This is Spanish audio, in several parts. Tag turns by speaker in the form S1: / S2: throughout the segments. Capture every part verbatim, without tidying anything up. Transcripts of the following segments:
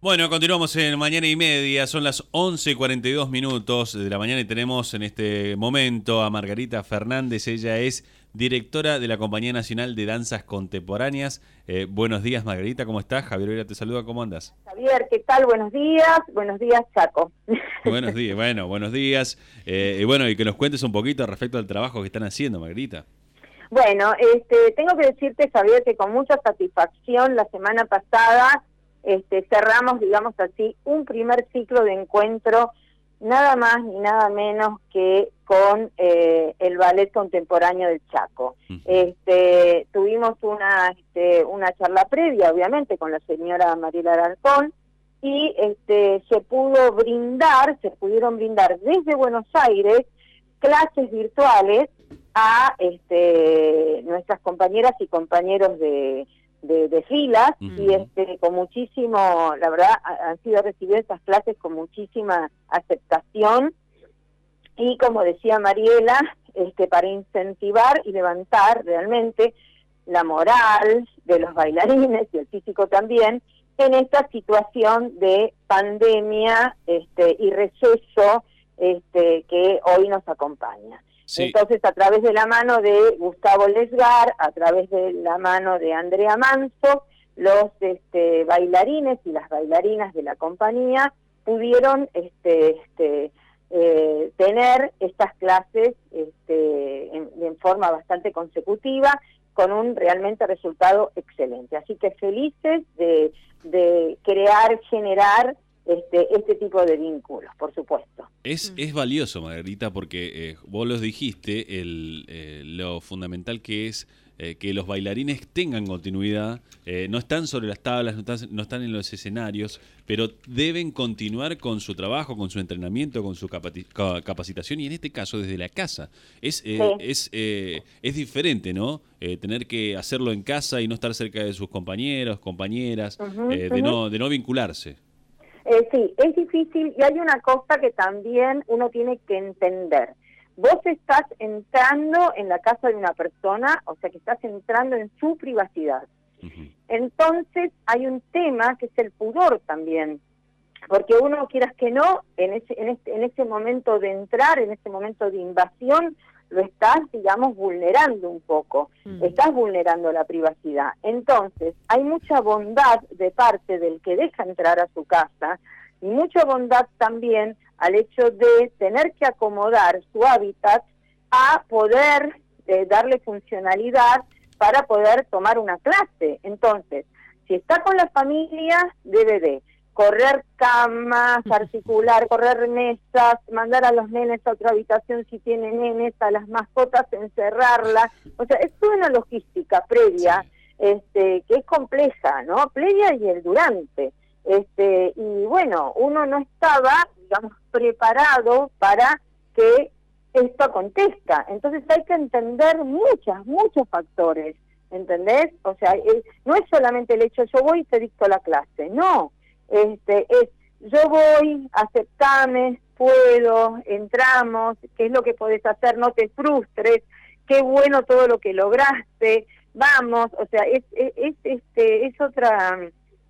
S1: Bueno, continuamos en Mañana y Media, son las once y cuarenta y dos minutos de la mañana y tenemos en este momento a Margarita Fernández. Ella es directora de la Compañía Nacional de Danzas Contemporáneas. Eh, buenos días, Margarita, ¿cómo estás? Javier Vera te saluda, ¿cómo andas?
S2: Javier, ¿qué tal? Buenos días, buenos días, Chaco.
S1: Buenos días, bueno, buenos días. Eh, y bueno, y que nos cuentes un poquito respecto al trabajo que están haciendo, Margarita.
S2: Bueno, este, tengo que decirte, Javier, que con mucha satisfacción la semana pasada este, cerramos, digamos así, un primer ciclo de encuentro, nada más ni nada menos que con eh, el Ballet Contemporáneo del Chaco. Uh-huh. Este, tuvimos una, este, una charla previa, obviamente, con la señora Mariela Alarcón, y este, se pudo brindar, se pudieron brindar desde Buenos Aires clases virtuales a este, nuestras compañeras y compañeros de, de, de filas, uh-huh. y este, con muchísimo, la verdad, han sido recibidas estas clases con muchísima aceptación, y como decía Mariela, este, para incentivar y levantar realmente la moral de los bailarines y el físico también, en esta situación de pandemia este, y receso este, que hoy nos acompaña. Sí. Entonces, a través de la mano de Gustavo Lesgar, a través de la mano de Andrea Manso, los este, bailarines y las bailarinas de la compañía pudieron este, este, eh, tener estas clases este, en, en forma bastante consecutiva, con un realmente resultado excelente. Así que felices de, de crear, generar Este, este tipo de vínculos, por supuesto.
S1: Es, es valioso, Margarita, porque eh, vos los dijiste, el, eh, lo fundamental que es eh, que los bailarines tengan continuidad, eh, no están sobre las tablas, no están, no están en los escenarios, pero deben continuar con su trabajo, con su entrenamiento, con su capaci- capacitación, y en este caso desde la casa. Es, eh, sí. es, eh, es diferente, ¿no? Eh, tener que hacerlo en casa y no estar cerca de sus compañeros, compañeras, uh-huh, eh, de, uh-huh. no, de no vincularse.
S2: Eh, sí, es difícil, y hay una cosa que también uno tiene que entender. Vos estás entrando en la casa de una persona, o sea que estás entrando en su privacidad. Uh-huh. Entonces hay un tema que es el pudor también, porque uno, quieras que no, en ese, en este, en ese momento de entrar, en ese momento de invasión, lo estás, digamos, vulnerando un poco, mm. estás vulnerando la privacidad. Entonces, hay mucha bondad de parte del que deja entrar a su casa, y mucha bondad también al hecho de tener que acomodar su hábitat a poder eh, darle funcionalidad para poder tomar una clase. Entonces, si está con la familia, debe de correr camas, articular, correr mesas, mandar a los nenes a otra habitación si tienen nenes, a las mascotas encerrarlas. O sea, es toda una logística previa, este, que es compleja, ¿no? Previa y el durante. Este, y bueno, uno no estaba, digamos, preparado para que esto acontezca. Entonces hay que entender muchos, muchos factores, ¿entendés? O sea, es, no es solamente el hecho, yo voy y te dicto la clase, no. Este, es, yo voy, aceptame, puedo, entramos, qué es lo que podés hacer, no te frustres, qué bueno todo lo que lograste, vamos, o sea, es, es, es, este, es otra,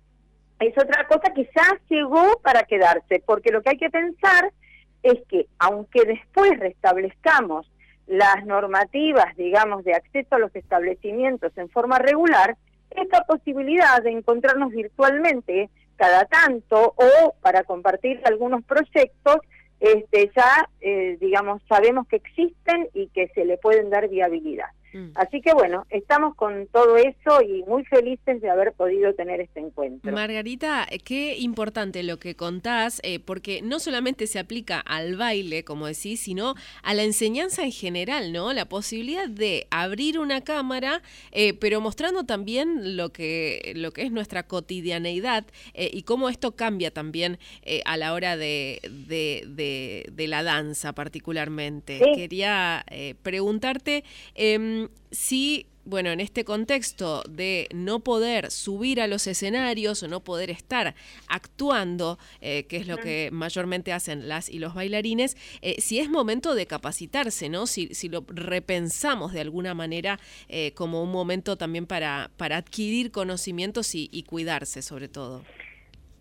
S2: es otra cosa que ya llegó para quedarse, porque lo que hay que pensar es que, aunque después restablezcamos las normativas, digamos, de acceso a los establecimientos en forma regular, esta posibilidad de encontrarnos virtualmente cada tanto o para compartir algunos proyectos, este, ya, eh, digamos, sabemos que existen y que se le pueden dar viabilidad. Mm. Así que bueno, estamos con todo eso y muy felices de haber podido tener este encuentro.
S3: Margarita, qué importante lo que contás, eh, porque no solamente se aplica al baile, como decís, sino a la enseñanza en general, ¿no? La posibilidad de abrir una cámara, eh, pero mostrando también lo que, lo que es nuestra cotidianeidad eh, y cómo esto cambia también eh, a la hora de, de, de, de la danza particularmente. Sí. Quería eh, preguntarte eh, si, bueno, en este contexto de no poder subir a los escenarios o no poder estar actuando, eh, que es lo que mayormente hacen las y los bailarines, eh, si es momento de capacitarse, ¿no? Si, si lo repensamos de alguna manera eh, como un momento también para, para adquirir conocimientos y, y cuidarse sobre todo.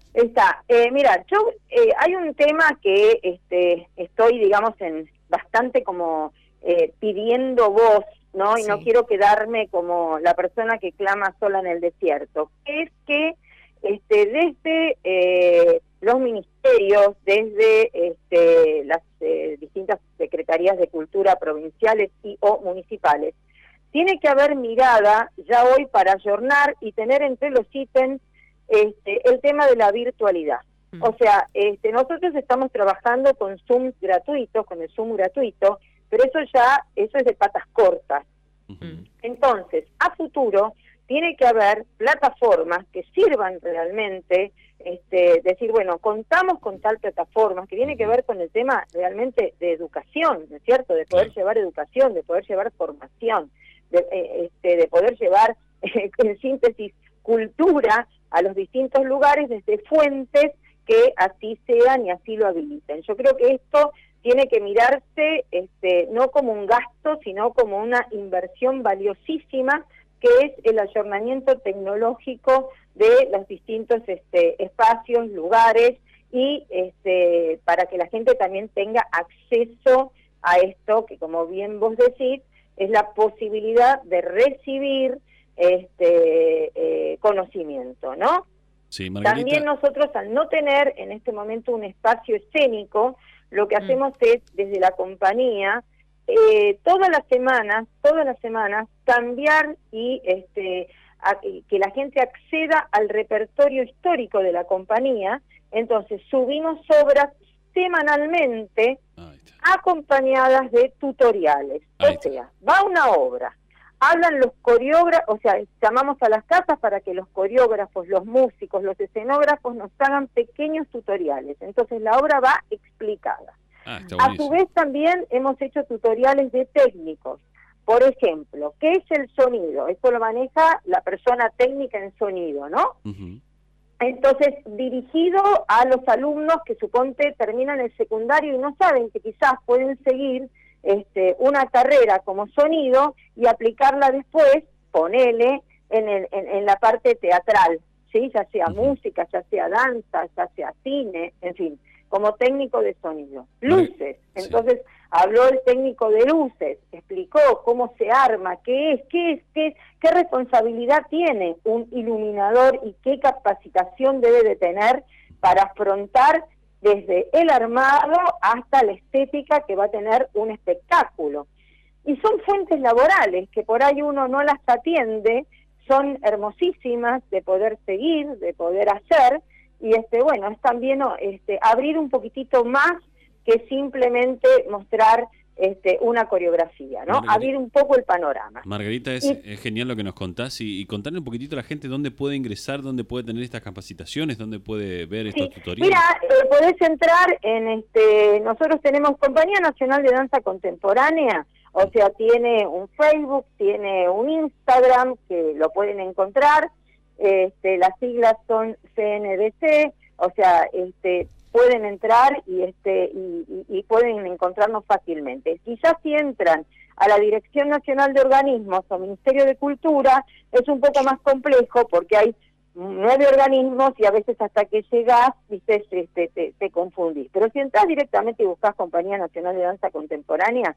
S2: Está. Eh, mira, yo eh, hay un tema que este, estoy, digamos, en bastante como eh, pidiendo voz, ¿no? Y sí. No quiero quedarme como la persona que clama sola en el desierto. Es que este, desde eh, los ministerios, desde este, las eh, distintas secretarías de cultura provinciales y o municipales, tiene que haber mirada ya hoy para ayornar y tener entre los ítems este, el tema de la virtualidad. Mm. O sea, este, nosotros estamos trabajando con Zoom gratuitos, con el Zoom gratuito, pero eso ya, eso es de patas cortas. Mm. Entonces, a futuro, tiene que haber plataformas que sirvan realmente, este, decir, bueno, contamos con tal plataforma, que tiene que ver con el tema realmente de educación, ¿no es cierto? De poder llevar educación, de poder llevar formación, de, eh, este, de poder llevar, eh, en síntesis, cultura a los distintos lugares desde fuentes que así sean y así lo habiliten. Yo creo que esto tiene que mirarse este, no como un gasto, sino como una inversión valiosísima, que es el ayornamiento tecnológico de los distintos este, espacios, lugares, y este, para que la gente también tenga acceso a esto, que como bien vos decís, es la posibilidad de recibir este eh, conocimiento, ¿no?
S1: Sí, Margarita.
S2: También nosotros, al no tener en este momento un espacio escénico, lo que hacemos mm. es, desde la compañía, eh, todas las semanas, todas las semanas, cambiar y este a, que la gente acceda al repertorio histórico de la compañía. Entonces, subimos obras semanalmente acompañadas de tutoriales. Ahí o sea, va una obra, hablan los coreógrafos, o sea, llamamos a las casas para que los coreógrafos, los músicos, los escenógrafos nos hagan pequeños tutoriales. Entonces la obra va explicada. Ah, a su vez también hemos hecho tutoriales de técnicos. Por ejemplo, ¿qué es el sonido? Esto lo maneja la persona técnica en sonido, ¿no? Uh-huh. Entonces, dirigido a los alumnos que suponte terminan el secundario y no saben que quizás pueden seguir este, una carrera como sonido y aplicarla después, ponele, en, el, en, en la parte teatral, ¿sí? Ya sea uh-huh. música, ya sea danza, ya sea cine, en fin, como técnico de sonido. Luces, sí. Entonces habló el técnico de luces, explicó cómo se arma, qué es, qué es, qué es, qué responsabilidad tiene un iluminador y qué capacitación debe de tener para afrontar desde el armado hasta la estética que va a tener un espectáculo. Y son fuentes laborales que por ahí uno no las atiende, son hermosísimas de poder seguir, de poder hacer, y este bueno, es también este, abrir un poquitito más que simplemente mostrar este, una coreografía, ¿no? Margarita, abrir un poco el panorama.
S1: Margarita, es, y, es genial lo que nos contás y, y contarle un poquitito a la gente dónde puede ingresar, dónde puede tener estas capacitaciones, dónde puede ver estos sí. tutoriales.
S2: Mira, eh, podés entrar en este, nosotros tenemos Compañía Nacional de Danza Contemporánea, o sea, tiene un Facebook, tiene un Instagram que lo pueden encontrar, este, las siglas son C N D C, o sea, este pueden entrar y este y, y, y pueden encontrarnos fácilmente. Quizás si entran a la Dirección Nacional de Organismos o Ministerio de Cultura es un poco más complejo porque hay nueve organismos y a veces hasta que llegás, viste, este, te, te confundís. Pero si entras directamente y buscás Compañía Nacional de Danza Contemporánea,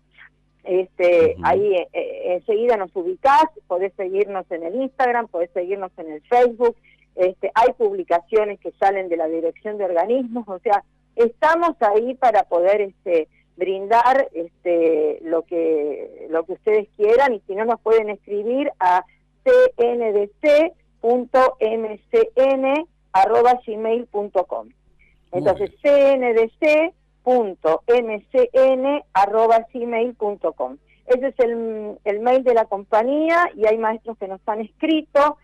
S2: este uh-huh. ahí eh, enseguida nos ubicás, podés seguirnos en el Instagram, podés seguirnos en el Facebook. Este, hay publicaciones que salen de la Dirección de Organismos, o sea, estamos ahí para poder este, brindar este, lo que lo que ustedes quieran, y si no nos pueden escribir a c n d c punto m c n arroba gmail punto com. Entonces, c n d c punto m c n arroba gmail punto com. Ese es el, el mail de la compañía, y hay maestros que nos han escrito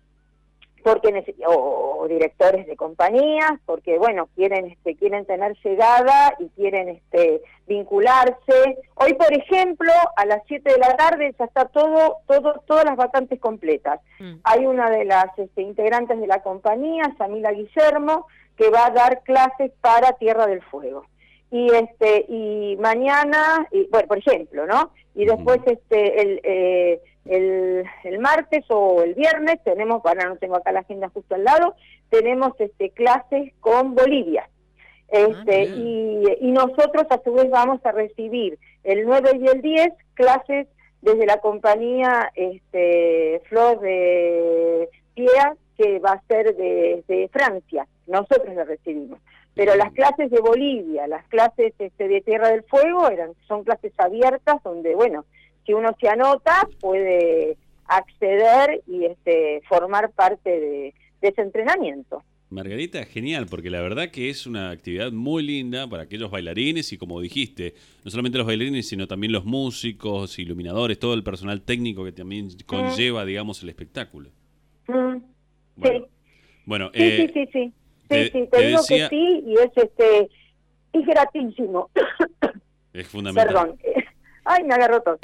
S2: porque o, o directores de compañías, porque bueno, quieren este quieren tener llegada y quieren este vincularse. Hoy, por ejemplo, a las siete de la tarde ya está todo todo todas las vacantes completas. Mm. Hay una de las este, integrantes de la compañía, Yamila Guillermo, que va a dar clases para Tierra del Fuego. y este y mañana, y, bueno, por ejemplo, ¿no? Y después uh-huh. este el, eh, el el martes o el viernes tenemos, ahora no tengo acá la agenda justo al lado, tenemos este clases con Bolivia. Este, ah, y, y nosotros a su vez vamos a recibir el nueve y el diez clases desde la compañía este, Flor de Piea, que va a ser de, de Francia. Nosotros la recibimos. Pero las clases de Bolivia, las clases este, de Tierra del Fuego, eran son clases abiertas donde, bueno, si uno se anota, puede acceder y este, formar parte de, de ese entrenamiento.
S1: Margarita, genial, porque la verdad que es una actividad muy linda para aquellos bailarines y, como dijiste, no solamente los bailarines, sino también los músicos, iluminadores, todo el personal técnico que también conlleva, mm. digamos, el espectáculo.
S2: Mm.
S1: Bueno,
S2: sí.
S1: Bueno,
S2: sí,
S1: eh,
S2: sí, sí, sí,
S1: te,
S2: sí, sí, te,
S1: te
S2: digo
S1: decía...
S2: que sí, y es, este, es gratísimo.
S1: Es fundamental.
S2: Perdón. Ay, me agarró todo.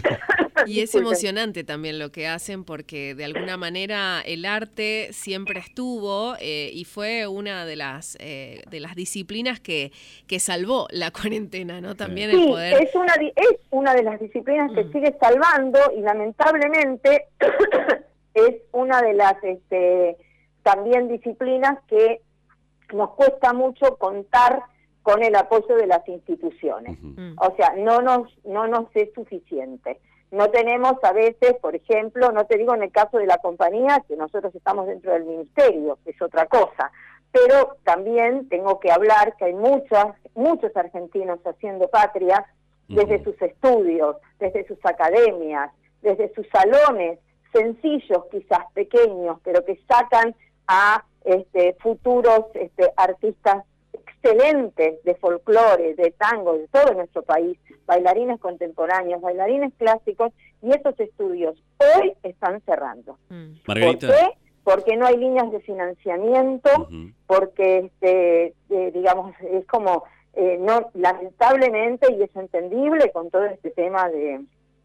S3: Y es emocionante también lo que hacen porque de alguna manera el arte siempre estuvo eh, y fue una de las eh, de las disciplinas que, que salvó la cuarentena, ¿no? También
S2: sí,
S3: el poder...
S2: es una, es una de las disciplinas que mm. sigue salvando y lamentablemente es una de las este, también disciplinas que nos cuesta mucho contar con el apoyo de las instituciones. Uh-huh. O sea, no nos no nos es suficiente. No tenemos a veces, por ejemplo, no te digo en el caso de la compañía, que nosotros estamos dentro del ministerio, es otra cosa, pero también tengo que hablar que hay muchas, muchos argentinos haciendo patria desde uh-huh. sus estudios, desde sus academias, desde sus salones, sencillos quizás, pequeños, pero que sacan a este, futuros este, artistas excelentes de folclore, de tango, de todo nuestro país, bailarines contemporáneos, bailarines clásicos, y esos estudios hoy están cerrando.
S1: Mm. Margarita.
S2: ¿Por qué? Porque no hay líneas de financiamiento, uh-huh. porque, este, eh, digamos, es como, eh, no lamentablemente, y es entendible con todo este tema de,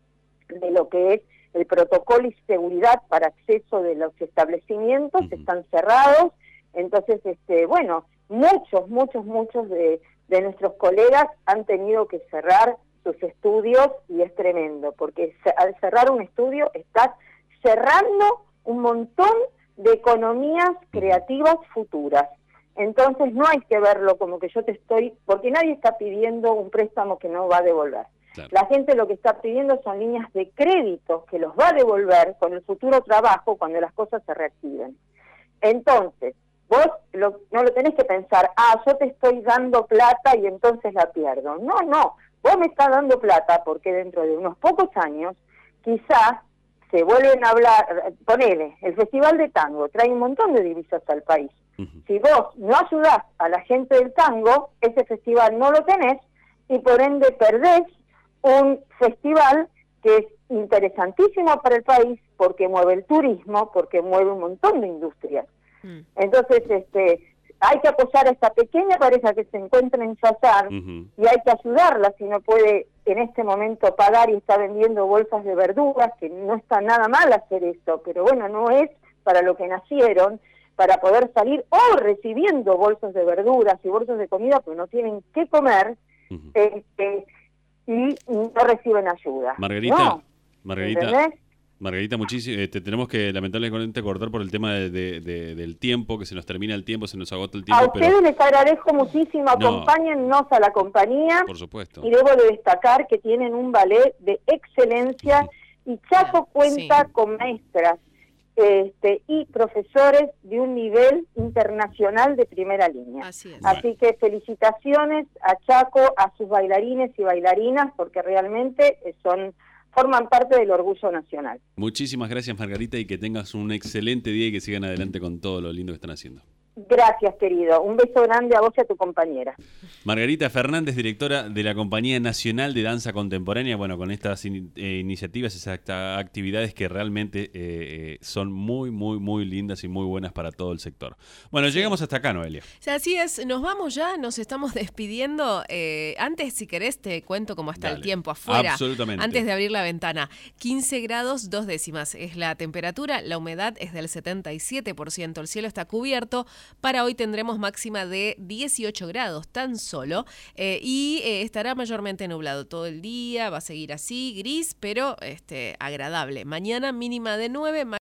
S2: de lo que es el protocolo y seguridad para acceso de los establecimientos, uh-huh. están cerrados, entonces, este, bueno, muchos, muchos, muchos de, de nuestros colegas han tenido que cerrar sus estudios y es tremendo, porque al cerrar un estudio estás cerrando un montón de economías creativas futuras. Entonces no hay que verlo como que yo te estoy, porque nadie está pidiendo un préstamo que no va a devolver. Claro. La gente lo que está pidiendo son líneas de crédito que los va a devolver con el futuro trabajo cuando las cosas se reactiven. Entonces, vos lo, no lo tenés que pensar, ah, yo te estoy dando plata y entonces la pierdo. No, no, vos me estás dando plata porque dentro de unos pocos años quizás se vuelven a hablar, ponele, el Festival de Tango trae un montón de divisas al país. Uh-huh. Si vos no ayudás a la gente del tango, ese festival no lo tenés y por ende perdés un festival que es interesantísimo para el país porque mueve el turismo, porque mueve un montón de industrias. Entonces, este, hay que apoyar a esta pequeña pareja que se encuentra en Chazar uh-huh. y hay que ayudarla si no puede en este momento pagar y está vendiendo bolsas de verduras, que no está nada mal hacer eso, pero bueno, no es para lo que nacieron, para poder salir o recibiendo bolsas de verduras y bolsas de comida, porque no tienen qué comer uh-huh. este, y no reciben ayuda.
S1: Margarita,
S2: no,
S1: Margarita.
S2: ¿entendés?
S1: Margarita, muchísimo, eh, te tenemos que lamentablemente cortar por el tema de, de, de, del tiempo, que se nos termina el tiempo, se nos agota el tiempo.
S2: A ustedes pero... les agradezco muchísimo, acompáñennos no, a la compañía.
S1: Por supuesto.
S2: Y debo de destacar que tienen un ballet de excelencia y Chaco cuenta sí. con maestras este, y profesores de un nivel internacional de primera línea.
S3: Así es.
S2: Así bueno. que felicitaciones a Chaco, a sus bailarines y bailarinas, porque realmente son... forman parte del orgullo nacional.
S1: Muchísimas gracias, Margarita, y que tengas un excelente día y que sigan adelante con todo lo lindo que están haciendo.
S2: Gracias, querido. Un beso grande a vos y a tu compañera.
S1: Margarita Fernández, directora de la Compañía Nacional de Danza Contemporánea, bueno, con estas in, eh, iniciativas, esas actividades que realmente eh, son muy, muy, muy lindas y muy buenas para todo el sector. Bueno, sí. llegamos hasta acá, Noelia.
S3: O sea, así es, nos vamos ya, nos estamos despidiendo. Eh, antes, si querés, te cuento cómo está Dale. el tiempo afuera.
S1: Absolutamente.
S3: Antes de abrir la ventana. quince grados, dos décimas es la temperatura, la humedad es del setenta y siete por ciento, el cielo está cubierto Para hoy tendremos máxima de dieciocho grados tan solo eh, y eh, estará mayormente nublado todo el día, va a seguir así, gris, pero este, agradable. Mañana mínima de nueve,